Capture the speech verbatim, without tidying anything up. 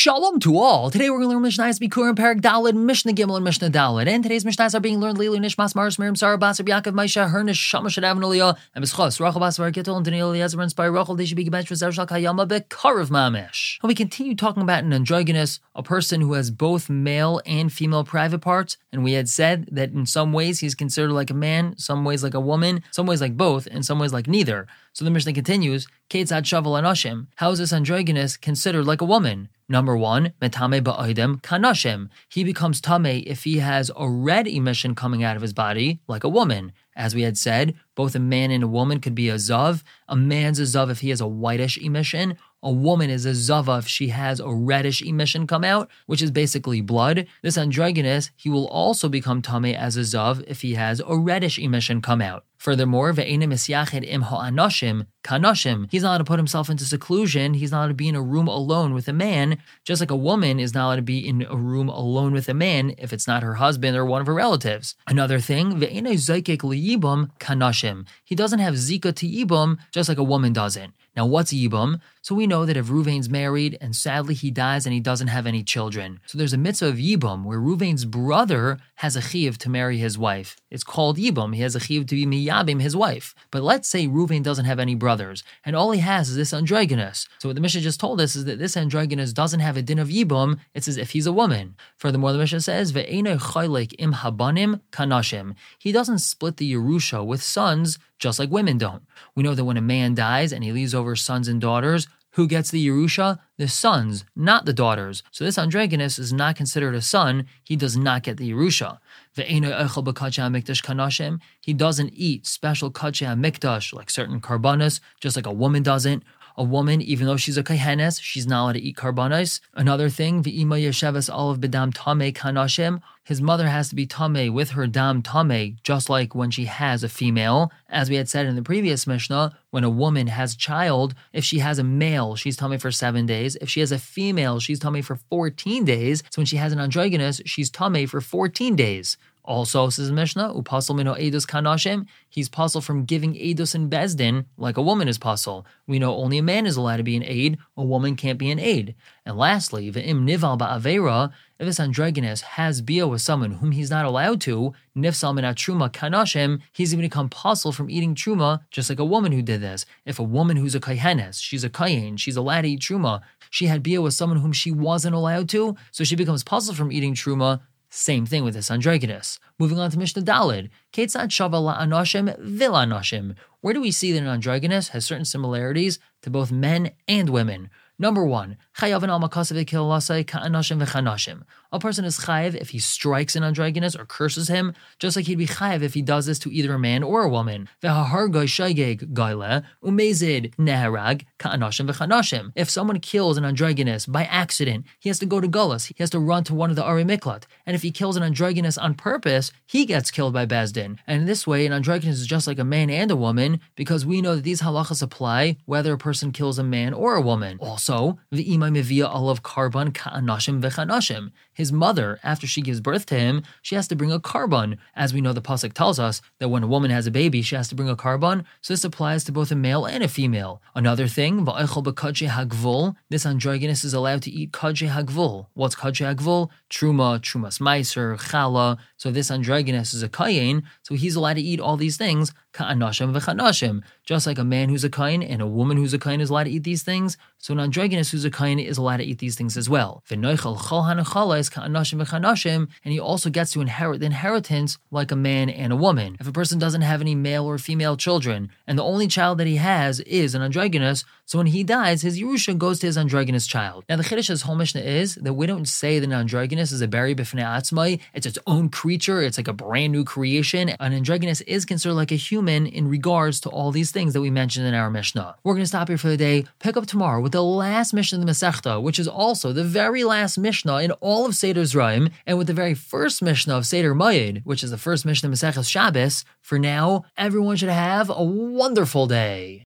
Shalom to all. Today we're going to learn Mishnahs Bikurim Parak Daled, Mishnah Gimel, and Mishnah Daled. And today's Mishnahs are being learned Leilu Nishmas Maris Miriam Sarah Basar Yaakov Maisha Hernish Shama Shadav Naliyah and Beschos Rachel Basar Gittel and Daniel Eliezer Inspire Rachel. They should be gebenched with Zershal Kayama Bekarav Mamish. And we continue talking about an androgynous, a person who has both male and female private parts. And we had said that in some ways he's considered like a man, some ways like a woman, some ways like both, and some ways like neither. So the Mishnah continues, Ketzad Shavel Anashim. How is this androgynous considered like a woman? Number one, metame ba'oidem kanashim. He becomes tame if he has a red emission coming out of his body, like a woman. As we had said, both a man and a woman could be a zav. A man's a zav if he has a whitish emission. A woman is a zava if she has a reddish emission come out, which is basically blood. This androgynous, he will also become tame as a zav if he has a reddish emission come out. Furthermore, ve'enim misyachid im ha'anashim kanashim. He's not allowed to put himself into seclusion. He's not allowed to be in a room alone with a man, just like a woman is not allowed to be in a room alone with a man if it's not her husband or one of her relatives. Another thing, ve'enei zaykek liyibum kanashim. He doesn't have zika to yibum, just like a woman doesn't. Now, what's yibum? So we know that if Ruvain's married and sadly he dies and he doesn't have any children, so there's a mitzvah of yibum where Ruvain's brother has a chiyuv to marry his wife. It's called yibum. He has a chiyuv to be miyabim his wife. But let's say Ruvain doesn't have any brothers and all he has is this androgynous. So what the Mishnah just told us is that this androgynous doesn't have a din of yibum. It's as if he's a woman. Furthermore, the Mishnah says ve'enei chaylek im habanim kanashim. He doesn't split the Yerusha with sons just like women don't. We know that when a man dies and he leaves over sons and daughters, who gets the Yerusha? The sons, not the daughters. So this androgynous is not considered a son. He does not get the Yerusha. He doesn't eat special kachei mikdash like certain karbanos, just like a woman doesn't. A woman, even though she's a kohenes, she's not allowed to eat karbanos. Another thing, v'ima yesheves olav b'dam tamei kanashim. His mother has to be tamei with her dam tamei, just like when she has a female. As we had said in the previous Mishnah, when a woman has a child, if she has a male, she's tamei for seven days. If she has a female, she's tamei for fourteen days. So when she has an androgynous, she's tamei for fourteen days. Also, says the Mishnah, upasal mino edus kanashim, he's puzzle from giving edus in bezdin like a woman is puzzle. We know only a man is allowed to be an aid, a woman can't be an aid. And lastly, ve'im nival ba'avera, if this androgynous has bia with someone whom he's not allowed to, nifsal min truma kanashim, he's going to become puzzle from eating truma, just like a woman who did this. If a woman who's a kohenes, she's a kohen, she's allowed to eat truma, she had bia with someone whom she wasn't allowed to, so she becomes puzzle from eating truma. Same thing with this androgynous. Moving on to Mishnah Daled. Ketzad shava la'anashim v'la'anashim. Where do we see that an androgynous has certain similarities to both men and women? Number one, chayav al makasav v'kilasai ka'anashim v'chanashim. A person is chayav if he strikes an androgynous or curses him, just like he'd be chayav if he does this to either a man or a woman. V'hahargay shaygeg gaile umezid neharag ka'anashim v'chanashim. If someone kills an androgynous by accident, he has to go to gullus. He has to run to one of the Ari Miklat. And if he kills an androgynous on purpose, he gets killed by Bezdin. And in this way, an androgynous is just like a man and a woman, because we know that these halachas apply whether a person kills a man or a woman. Also, v'imay mevia olav karban ka'anashim v'chanashim. His mother, after she gives birth to him, she has to bring a karban. As we know, the pasuk tells us that when a woman has a baby, she has to bring a karban. So this applies to both a male and a female. Another thing, va'echol b'kadshei hagvul. This androgynous is allowed to eat kadshei hagvul. What's kadshei hagvul? Truma, trumas meiser, chala. So this androgynous is a kayin, so he's allowed to eat all these things, ka'anashim v'chanashim. Just like a man who's a kayin and a woman who's a kayin is allowed to eat these things, so an androgynous who's a kayin is allowed to eat these things as well. V'noichel chol hanachala is ka'anashim v'chanashim, and he also gets to inherit the inheritance like a man and a woman. If a person doesn't have any male or female children, and the only child that he has is an androgynous, so when he dies, his Yerusha goes to his androgynous child. Now the Chiddush of this whole Mishnah is that we don't say that an androgynous is a beri b'fnei atzmai, it's its own creature, it's like a brand new creation. An androgynous is considered like a human in regards to all these things that we mentioned in our Mishnah. We're going to stop here for the day, pick up tomorrow with the last Mishnah in the Masechta, which is also the very last Mishnah in all of Seder Zraim, and with the very first Mishnah of Seder Mayid, which is the first Mishnah in Maseches Shabbos. For now, everyone should have a wonderful day.